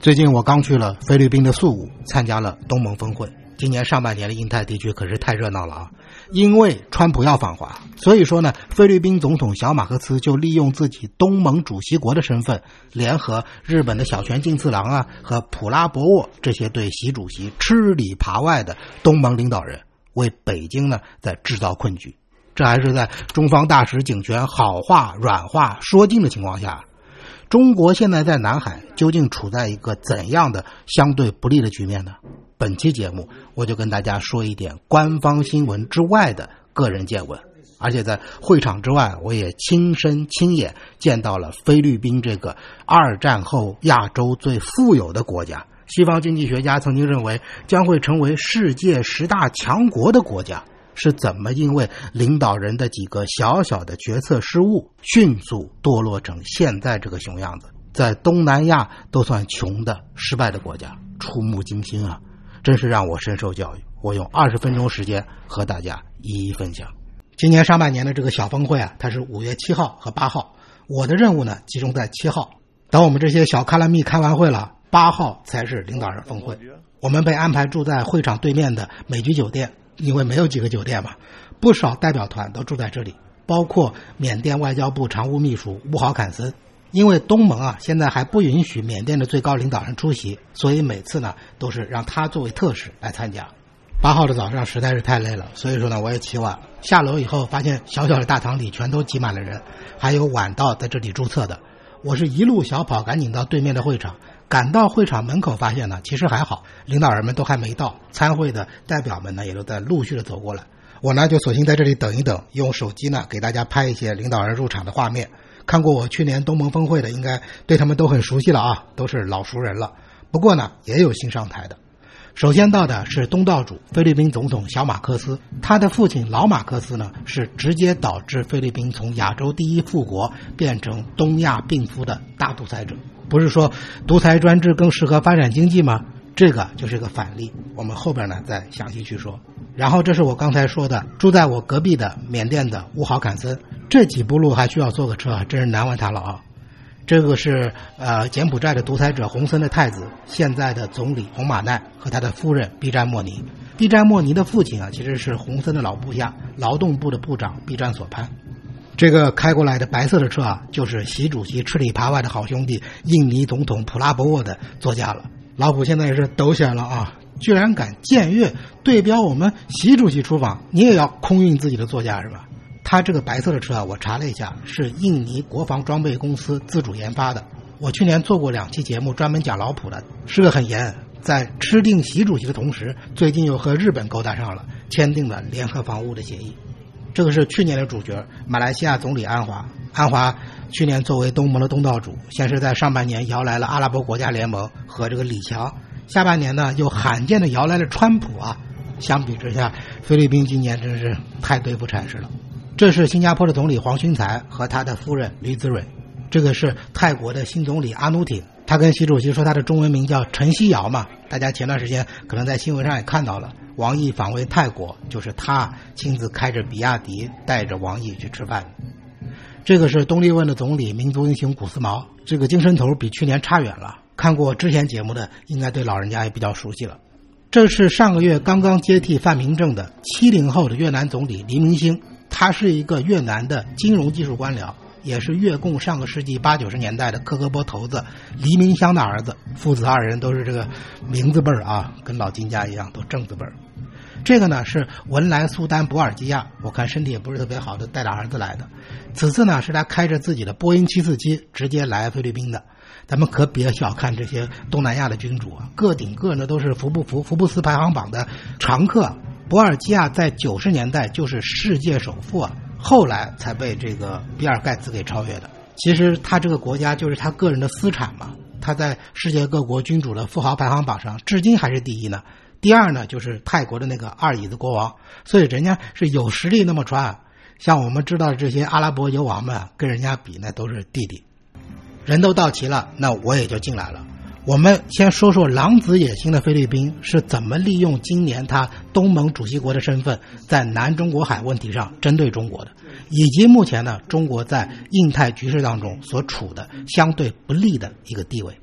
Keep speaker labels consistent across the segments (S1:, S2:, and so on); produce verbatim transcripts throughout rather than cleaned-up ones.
S1: 最近我刚去了菲律宾的宿务，参加了东盟峰会。今年上半年的印太地区可是太热闹了啊！因为川普要访华，所以说呢，菲律宾总统小马克思就利用自己东盟主席国的身份，联合日本的小泉进次郎啊和普拉博沃这些对习主席吃里扒外的东盟领导人，为北京呢在制造困局。这还是在中方大使警权好话软话说尽的情况下。中国现在在南海究竟处在一个怎样的相对不利的局面呢？本期节目我就跟大家说一点官方新闻之外的个人见闻，而且在会场之外我也亲身亲眼见到了菲律宾这个二战后亚洲最富有的国家，西方经济学家曾经认为将会成为世界十大强国的国家，是怎么因为领导人的几个小小的决策失误，迅速堕落成现在这个熊样子，在东南亚都算穷的失败的国家，触目惊心啊！真是让我深受教育。我用二十分钟时间和大家一一分享。今年上半年的这个小峰会啊，它是五月七号和八号，我的任务呢集中在七号。等我们这些小卡拉蜜开完会了，八号才是领导人峰会。我们被安排住在会场对面的美居酒店，因为没有几个酒店嘛，不少代表团都住在这里，包括缅甸外交部常务秘书乌豪坎森。因为东盟啊现在还不允许缅甸的最高领导人出席，所以每次呢都是让他作为特使来参加。八号的早上实在是太累了，所以说呢我也起晚，下楼以后发现小小的大堂里全都挤满了人，还有晚到在这里注册的。我是一路小跑赶紧到对面的会场，赶到会场门口发现呢其实还好，领导人们都还没到，参会的代表们呢也都在陆续的走过来。我呢就索性在这里等一等，用手机呢给大家拍一些领导人入场的画面。看过我去年东盟峰会的应该对他们都很熟悉了啊，都是老熟人了。不过呢也有新上台的。首先到的是东道主菲律宾总统小马克思，他的父亲老马克思呢是直接导致菲律宾从亚洲第一富国变成东亚病夫的大独裁者。不是说独裁专制更适合发展经济吗？这个就是个反例，我们后边呢再详细去说。然后这是我刚才说的住在我隔壁的缅甸的乌豪坎森，这几步路还需要坐个车，真是难为他了啊。这个是呃柬埔寨的独裁者洪森的太子，现在的总理洪马奈和他的夫人毕占莫尼。毕占莫尼的父亲啊其实是洪森的老部下，劳动部的部长毕占索潘。这个开过来的白色的车啊就是习主席吃里扒外的好兄弟印尼总统普拉博沃的座驾了。老普现在也是抖起来了啊，居然敢僭越对标我们习主席出访，你也要空运自己的座驾是吧？他这个白色的车啊我查了一下是印尼国防装备公司自主研发的。我去年做过两期节目专门讲老普的，是个很严，在吃定习主席的同时，最近又和日本勾搭上了，签订了联合防务的协议。这个是去年的主角马来西亚总理安华。安华去年作为东盟的东道主，先是在上半年摇来了阿拉伯国家联盟和这个李强，下半年呢又罕见的摇来了川普啊。相比之下，菲律宾今年真是太对付阐释了。这是新加坡的总理黄循财和他的夫人吕子蕊。这个是泰国的新总理阿努挺，他跟习主席说他的中文名叫陈希尧嘛，大家前段时间可能在新闻上也看到了，王毅访问泰国就是他亲自开着比亚迪带着王毅去吃饭。这个是东利汶的总理民族英雄古斯毛，这个精神头比去年差远了，看过之前节目的应该对老人家也比较熟悉了。这是上个月刚刚接替范明正的七零后的越南总理黎明星，他是一个越南的金融技术官僚，也是越共上个世纪八九十年代的科科波头子黎明湘的儿子，父子二人都是这个名字辈儿啊，跟老金家一样都正字辈儿。这个呢是文莱苏丹博尔基亚，我看身体也不是特别好的，带着儿子来的。此次呢是他开着自己的波音七四七直接来菲律宾的。咱们可别小看这些东南亚的君主啊，个顶个呢都是福布福福布斯排行榜的常客。博尔基亚在九十年代就是世界首富啊，后来才被这个比尔盖茨给超越的。其实他这个国家就是他个人的私产嘛，他在世界各国君主的富豪排行榜上至今还是第一呢。第二呢就是泰国的那个二椅子国王，所以人家是有实力那么传。像我们知道的这些阿拉伯油王们跟人家比那都是弟弟。人都到齐了，那我也就进来了。我们先说说狼子野心的菲律宾是怎么利用今年他东盟主席国的身份，在南中国海问题上针对中国的，以及目前呢中国在印太局势当中所处的相对不利的一个地位。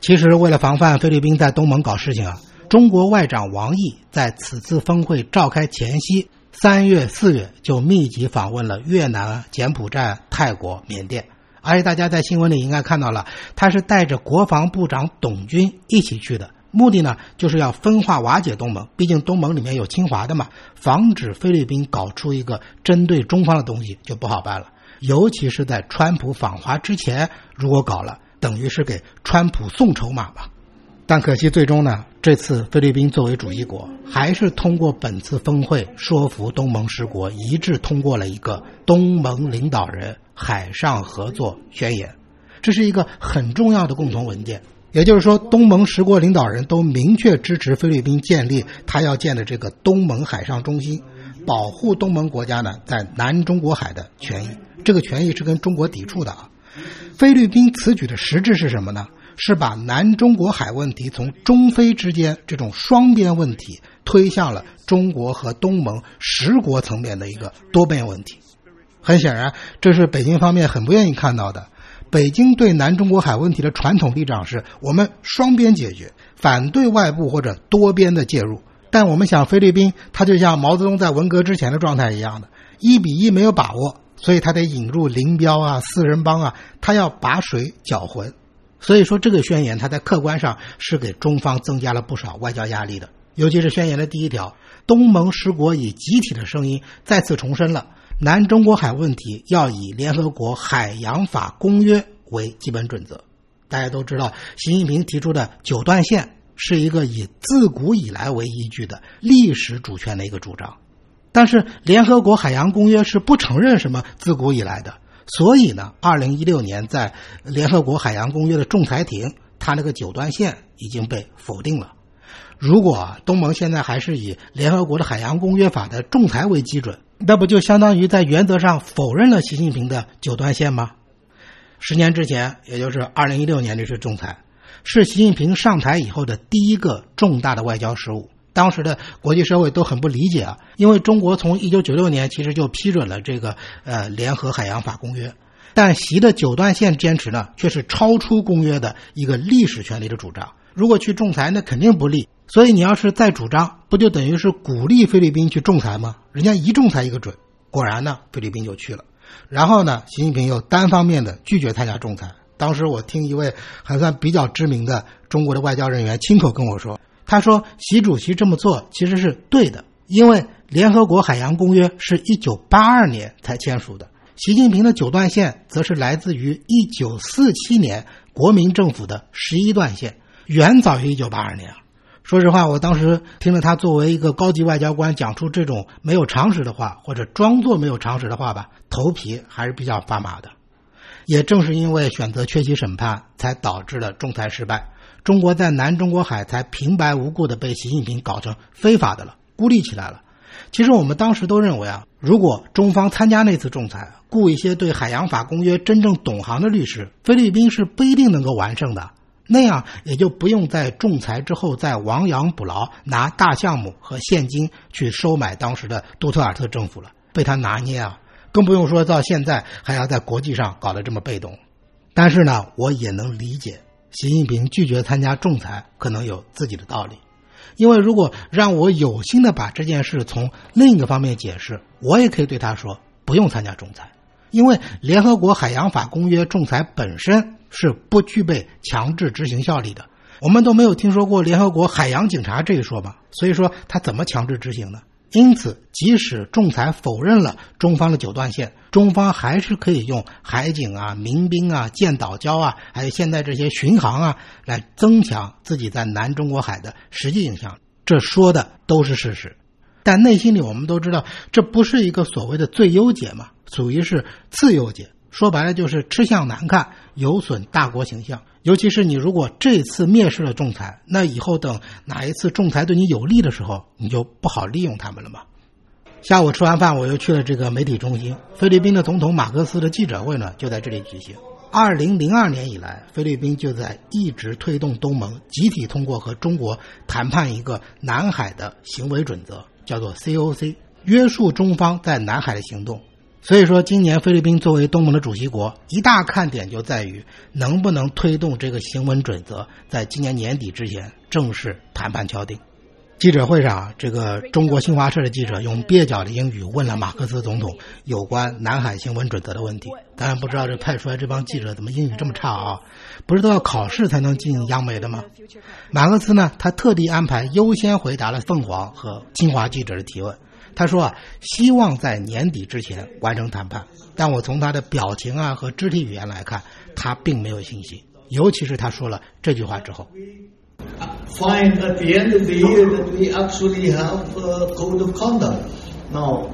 S1: 其实为了防范菲律宾在东盟搞事情啊，中国外长王毅在此次峰会召开前夕三月四月就密集访问了越南、柬埔寨、泰国、缅甸，而且大家在新闻里应该看到了，他是带着国防部长董军一起去的，目的呢就是要分化瓦解东盟，毕竟东盟里面有侵华的嘛，防止菲律宾搞出一个针对中方的东西就不好办了，尤其是在川普访华之前，如果搞了等于是给川普送筹码吧。但可惜最终呢，这次菲律宾作为主议国，还是通过本次峰会说服东盟十国一致通过了一个东盟领导人海上合作宣言。这是一个很重要的共同文件，也就是说东盟十国领导人都明确支持菲律宾建立他要建的这个东盟海上中心，保护东盟国家呢在南中国海的权益。这个权益是跟中国抵触的啊。菲律宾此举的实质是什么呢？是把南中国海问题从中菲之间这种双边问题推向了中国和东盟十国层面的一个多边问题。很显然，这是北京方面很不愿意看到的。北京对南中国海问题的传统立场是我们双边解决，反对外部或者多边的介入。但我们想菲律宾，它就像毛泽东在文革之前的状态一样的，一比一没有把握，所以他得引入林彪啊、四人帮啊，他要把水搅浑。所以说这个宣言它在客观上是给中方增加了不少外交压力的。尤其是宣言的第一条，东盟十国以集体的声音再次重申了南中国海问题要以联合国海洋法公约为基本准则。大家都知道，习近平提出的九段线是一个以自古以来为依据的历史主权的一个主张，但是联合国海洋公约是不承认什么自古以来的，所以呢二零一六年在联合国海洋公约的仲裁庭，它那个九段线已经被否定了。如果东盟现在还是以联合国的海洋公约法的仲裁为基准，那不就相当于在原则上否认了习近平的九段线吗？十年之前，也就是二零一六年这次仲裁，是习近平上台以后的第一个重大的外交失误。当时的国际社会都很不理解啊，因为中国从一九九六年其实就批准了这个呃联合海洋法公约，但习的九段线坚持呢，却是超出公约的一个历史权利的主张。如果去仲裁，那肯定不利。所以你要是再主张，不就等于是鼓励菲律宾去仲裁吗？人家一仲裁一个准。果然呢，菲律宾就去了。然后呢，习近平又单方面的拒绝参加仲裁。当时我听一位还算比较知名的中国的外交人员亲口跟我说，他说习主席这么做其实是对的，因为联合国海洋公约是一九八二年才签署的，习近平的九段线则是来自于一九四七年国民政府的十一段线，远早于一九八二年啊。说实话，我当时听了他作为一个高级外交官讲出这种没有常识的话，或者装作没有常识的话吧，头皮还是比较发麻的。也正是因为选择缺席审判，才导致了仲裁失败，中国在南中国海才平白无故的被习近平搞成非法的了，孤立起来了。其实我们当时都认为啊，如果中方参加那次仲裁，雇一些对海洋法公约真正懂行的律师，菲律宾是不一定能够完胜的，那样也就不用在仲裁之后再亡羊补牢，拿大项目和现金去收买当时的杜特尔特政府了，被他拿捏啊，更不用说到现在还要在国际上搞得这么被动。但是呢，我也能理解习近平拒绝参加仲裁可能有自己的道理，因为如果让我有心的把这件事从另一个方面解释，我也可以对他说不用参加仲裁，因为联合国海洋法公约仲裁本身是不具备强制执行效力的，我们都没有听说过联合国海洋警察这一说嘛，所以说他怎么强制执行呢？因此即使仲裁否认了中方的九段线，中方还是可以用海警啊、民兵啊、舰岛礁啊，还有现在这些巡航啊，来增强自己在南中国海的实际影响，这说的都是事实。但内心里我们都知道，这不是一个所谓的最优解嘛，属于是次优解，说白了就是吃相难看，有损大国形象。尤其是你如果这次蔑视了仲裁，那以后等哪一次仲裁对你有利的时候，你就不好利用他们了嘛。下午吃完饭，我又去了这个媒体中心，菲律宾的总统马克思的记者会呢就在这里举行。二零零二年以来，菲律宾就在一直推动东盟集体通过和中国谈判一个南海的行为准则，叫做 C O C， 约束中方在南海的行动。 所以说，今年菲律宾作为东盟的主席国，一大看点就在于能不能推动这个行文准则在今年年底之前正式谈判敲定。记者会上，这个中国新华社的记者用蹩脚的英语问了马克思总统有关南海行文准则的问题。当然不知道这派出来这帮记者怎么英语这么差啊？不是都要考试才能进央美的吗？马克思呢，他特地安排优先回答了凤凰和新华记者的提问。他说啊，希望在年底之前完成谈判，但我从他的表情啊和肢体语言来看，他并没有信心，尤其是他说了这句话之后。
S2: Find at the end of the year that we actually have a code of conduct. Now,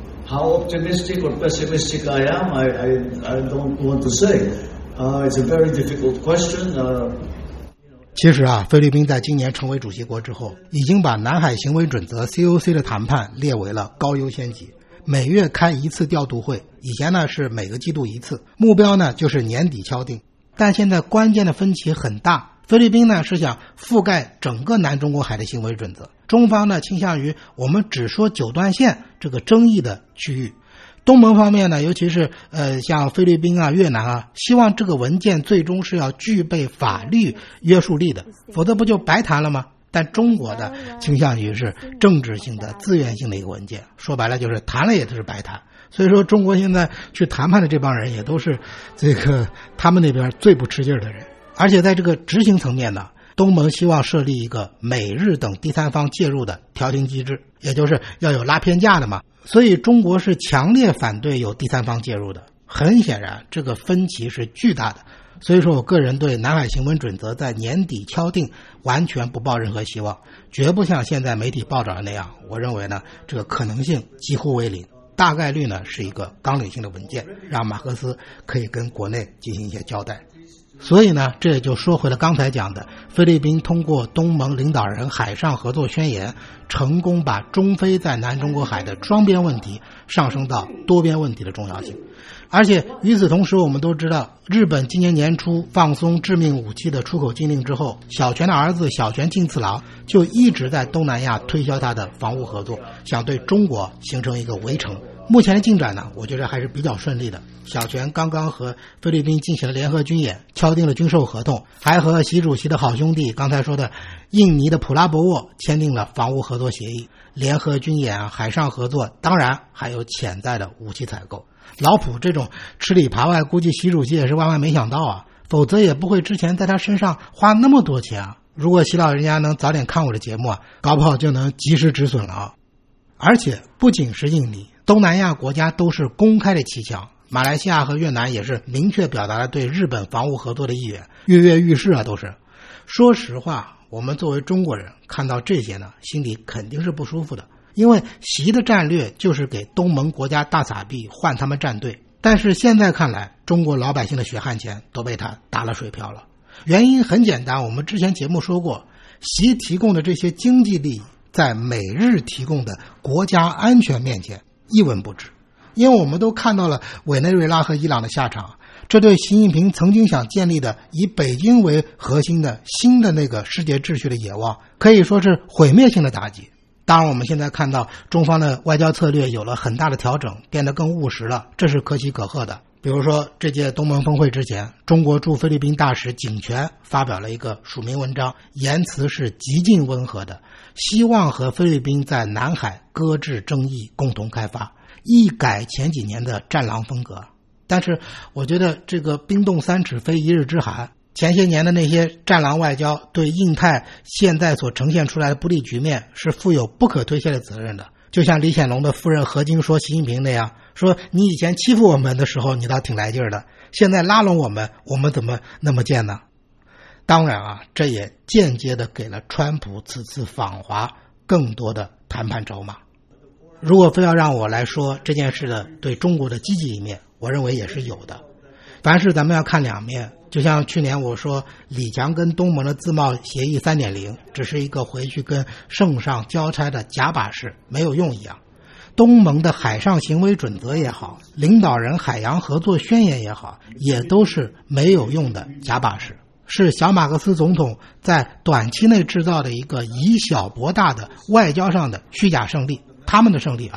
S2: how optimistic or pessimistic I am, I, I, I don't want to say. Uh, it's a very difficult question. Uh,
S1: 其实啊，菲律宾在今年成为主席国之后，已经把南海行为准则 C O C 的谈判列为了高优先级，每月开一次调度会，以前呢是每个季度一次，目标呢就是年底敲定。但现在关键的分歧很大，菲律宾呢是想覆盖整个南中国海的行为准则，中方呢倾向于我们只说九段线这个争议的区域。东盟方面呢，尤其是呃像菲律宾啊、越南啊，希望这个文件最终是要具备法律约束力的，否则不就白谈了吗？但中国的倾向于是政治性的、自愿性的一个文件，说白了就是谈了也是白谈。所以说，中国现在去谈判的这帮人也都是这个他们那边最不吃劲儿的人。而且在这个执行层面呢，东盟希望设立一个美日等第三方介入的调停机制，也就是要有拉偏架的嘛。所以中国是强烈反对有第三方介入的。很显然，这个分歧是巨大的。所以说我个人对南海行文准则在年底敲定完全不抱任何希望，绝不像现在媒体报道的那样。我认为呢，这个可能性几乎为零，大概率呢是一个纲领性的文件，让马克思可以跟国内进行一些交代。所以呢，这也就说回了刚才讲的，菲律宾通过东盟领导人海上合作宣言，成功把中菲在南中国海的双边问题上升到多边问题的重要性。而且与此同时，我们都知道，日本今年年初放松致命武器的出口禁令之后，小泉的儿子小泉进次郎就一直在东南亚推销他的防务合作，想对中国形成一个围城。目前的进展呢，我觉得还是比较顺利的。小泉刚刚和菲律宾进行了联合军演，敲定了军售合同，还和习主席的好兄弟刚才说的印尼的普拉博沃签订了防务合作协议。联合军演、海上合作，当然还有潜在的武器采购。老普这种吃里扒外，估计习主席也是万万没想到啊，否则也不会之前在他身上花那么多钱啊。如果习老人家能早点看我的节目啊，搞不好就能及时止损了啊。而且不仅是印尼，东南亚国家都是公开的骑墙，马来西亚和越南也是明确表达了对日本防务合作的意愿，跃跃欲试啊都是。说实话，我们作为中国人看到这些呢，心里肯定是不舒服的，因为习的战略就是给东盟国家大撒币换他们站队，但是现在看来，中国老百姓的血汗钱都被他打了水漂了。原因很简单，我们之前节目说过，习提供的这些经济利益在美日提供的国家安全面前一文不值。因为我们都看到了委内瑞拉和伊朗的下场，这对习近平曾经想建立的以北京为核心的新的那个世界秩序的野望，可以说是毁灭性的打击。当然我们现在看到中方的外交策略有了很大的调整，变得更务实了，这是可喜可贺的。比如说这届东盟峰会之前，中国驻菲律宾大使景泉发表了一个署名文章，言辞是极尽温和的，希望和菲律宾在南海搁置争议，共同开发，一改前几年的战狼风格。但是我觉得这个冰冻三尺非一日之寒，前些年的那些战狼外交对印太现在所呈现出来的不利局面是负有不可推卸的责任的。就像李显龙的夫人何晶说习近平那样，说你以前欺负我们的时候你倒挺来劲儿的，现在拉拢我们，我们怎么那么贱呢？当然啊，这也间接的给了川普此次访华更多的谈判筹码。如果非要让我来说这件事的对中国的积极一面，我认为也是有的。凡事咱们要看两面，就像去年我说李强跟东盟的自贸协议 三点零 只是一个回去跟圣上交差的假把式，没有用一样。东盟的海上行为准则也好，领导人海洋合作宣言也好，也都是没有用的假把式，是小马克思总统在短期内制造的一个以小博大的外交上的虚假胜利，他们的胜利啊，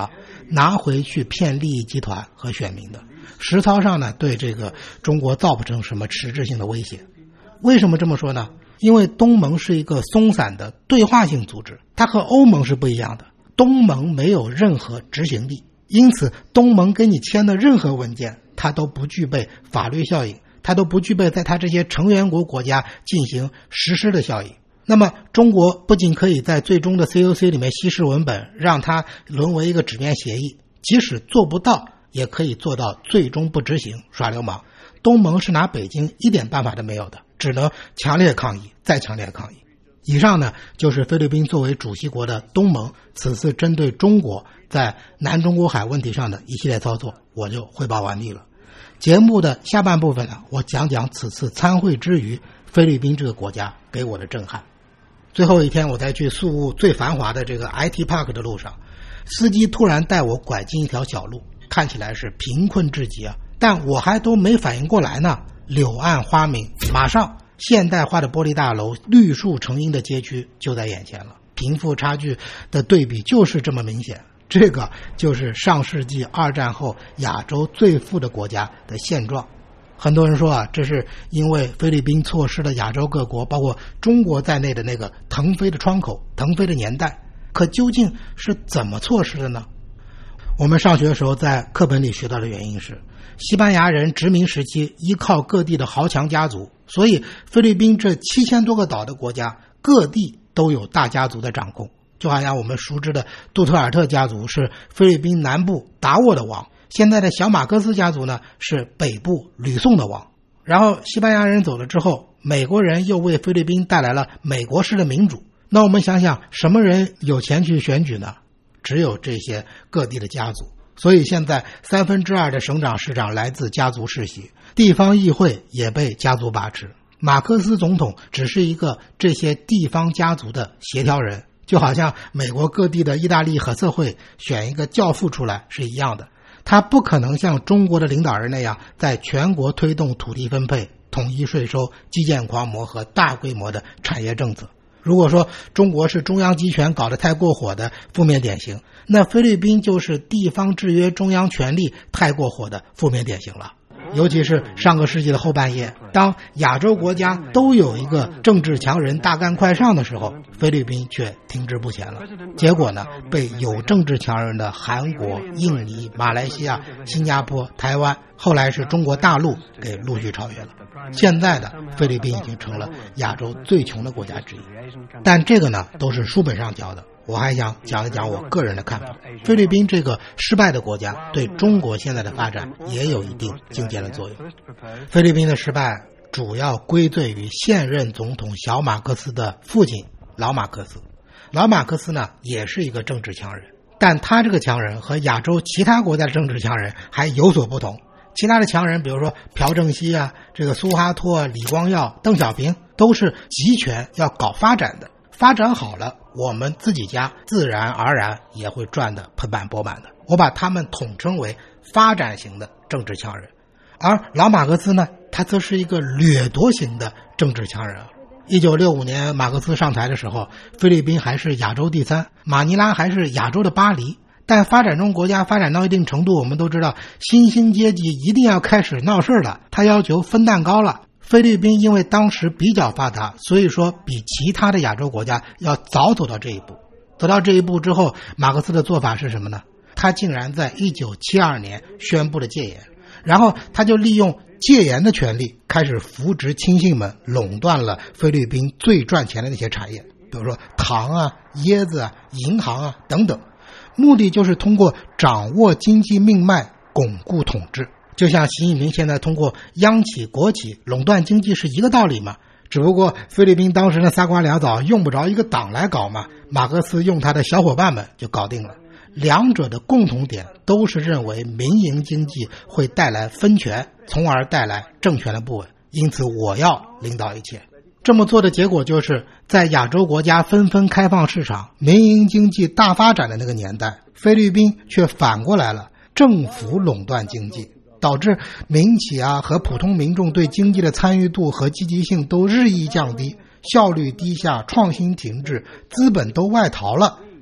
S1: 拿回去骗利益集团和选民的。实操上呢，对这个中国造不成什么实质性的威胁。为什么这么说呢？因为东盟是一个松散的对话性组织，它和欧盟是不一样的。东盟没有任何执行力，因此东盟给你签的任何文件，它都不具备法律效应，它都不具备在它这些成员国国家进行实施的效应。那么中国不仅可以在最终的 C O C 里面稀释文本，让它沦为一个纸面协议，即使做不到也可以做到最终不执行，耍流氓。东盟是拿北京一点办法都没有的，只能强烈抗议，再强烈抗议。以上呢，就是菲律宾作为主席国的东盟此次针对中国在南中国海问题上的一系列操作，我就汇报完毕了。节目的下半部分呢，我讲讲此次参会之余菲律宾这个国家给我的震撼。最后一天，我在去宿务最繁华的这个 I T Park 的路上，司机突然带我拐进一条小路，看起来是贫困至极啊，但我还都没反应过来呢，柳暗花明，马上现代化的玻璃大楼、绿树成荫的街区就在眼前了，贫富差距的对比就是这么明显。这个就是上世纪二战后亚洲最富的国家的现状。很多人说啊，这是因为菲律宾错失了亚洲各国包括中国在内的那个腾飞的窗口、腾飞的年代。可究竟是怎么错失的呢？我们上学的时候在课本里学到的原因是，西班牙人殖民时期依靠各地的豪强家族，所以菲律宾这七千多个岛的国家各地都有大家族的掌控。就好像我们熟知的杜特尔特家族是菲律宾南部达沃的王，现在的小马克思家族呢是北部吕宋的王。然后西班牙人走了之后，美国人又为菲律宾带来了美国式的民主。那我们想想，什么人有钱去选举呢？只有这些各地的家族。所以现在三分之二的省长市长来自家族世袭，地方议会也被家族把持。马克思总统只是一个这些地方家族的协调人，就好像美国各地的意大利和社会选一个教父出来是一样的。他不可能像中国的领导人那样在全国推动土地分配、统一税收、基建狂魔和大规模的产业政策。如果说中国是中央集权搞得太过火的负面典型，那菲律宾就是地方制约中央权力太过火的负面典型了。尤其是上个世纪的后半叶，当亚洲国家都有一个政治强人大干快上的时候，菲律宾却停滞不前了。结果呢，被有政治强人的韩国、印尼、马来西亚、新加坡、台湾，后来是中国大陆给陆续超越了。现在的菲律宾已经成了亚洲最穷的国家之一。但这个呢，都是书本上教的。我还想讲一讲我个人的看法。菲律宾这个失败的国家对中国现在的发展也有一定借鉴的作用。菲律宾的失败主要归罪于现任总统小马克思的父亲老马克思。老马克思呢，也是一个政治强人，但他这个强人和亚洲其他国家的政治强人还有所不同。其他的强人，比如说朴正熙啊、这个苏哈托、李光耀、邓小平，都是集权要搞发展的。发展好了，我们自己家自然而然也会赚得盆满钵满的。我把他们统称为发展型的政治强人。而老马克思呢，他则是一个掠夺型的政治强人。一九六五年马克思上台的时候，菲律宾还是亚洲第三，马尼拉还是亚洲的巴黎。但发展中国家发展到一定程度，我们都知道新兴阶级一定要开始闹事了，他要求分蛋糕了。菲律宾因为当时比较发达，所以说比其他的亚洲国家要早走到这一步。走到这一步之后，马克思的做法是什么呢？他竟然在一九七二年宣布了戒严，然后他就利用戒严的权利开始扶植亲信们，垄断了菲律宾最赚钱的那些产业，比如说糖啊、椰子啊、银行啊等等。目的就是通过掌握经济命脉巩固统治。就像习近平现在通过央企国企垄断经济是一个道理嘛，只不过菲律宾当时的仨瓜俩枣用不着一个党来搞嘛，马克思用他的小伙伴们就搞定了。两者的共同点都是认为民营经济会带来分权，从而带来政权的不稳，因此我要领导一切。这么做的结果就是在亚洲国家纷纷开放市场、民营经济大发展的那个年代，菲律宾却反过来了，政府垄断经济，导致民企啊和普通民众对经济的参与度和积极性都日益降低，效率低下，创新停滞，资本都外逃了，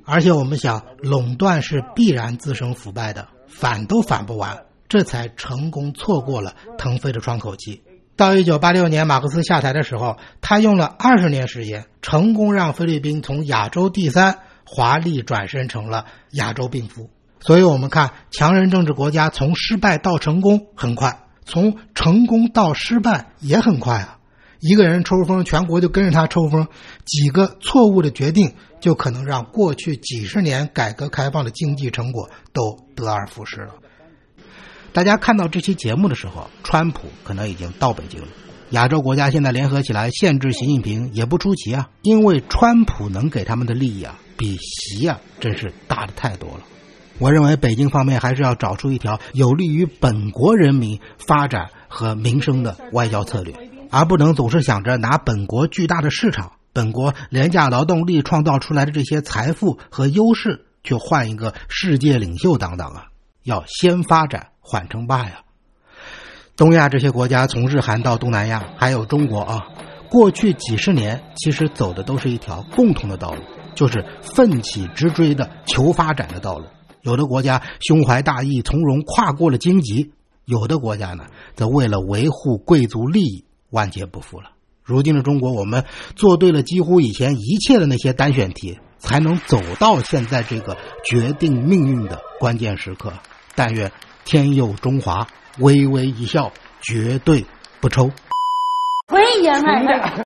S1: 而且我们想，垄断是必然滋生腐败的，反都反不完，这才成功错过了腾飞的窗口期。到一九八六年马克思下台的时候，他用了二十年时间，成功让菲律宾从亚洲第三华丽转身成了亚洲病夫。所以我们看，强人政治国家从失败到成功很快，从成功到失败也很快啊。一个人抽风，全国就跟着他抽风，几个错误的决定就可能让过去几十年改革开放的经济成果都得而复失了。大家看到这期节目的时候，川普可能已经到北京了。亚洲国家现在联合起来限制习近平也不出奇啊，因为川普能给他们的利益啊，比习啊真是大的太多了。我认为北京方面还是要找出一条有利于本国人民发展和民生的外交策略，而不能总是想着拿本国巨大的市场、本国廉价劳动力创造出来的这些财富和优势去换一个世界领袖当当啊，要先发展缓称霸呀。东亚这些国家从日韩到东南亚还有中国啊，过去几十年其实走的都是一条共同的道路，就是奋起直追的求发展的道路。有的国家胸怀大义，从容跨过了荆棘，有的国家呢则为了维护贵族利益万劫不复了。如今的中国，我们做对了几乎以前一切的那些单选题，才能走到现在这个决定命运的关键时刻。但愿天佑中华，微微一笑，绝对不抽。
S3: 喂，爷们儿。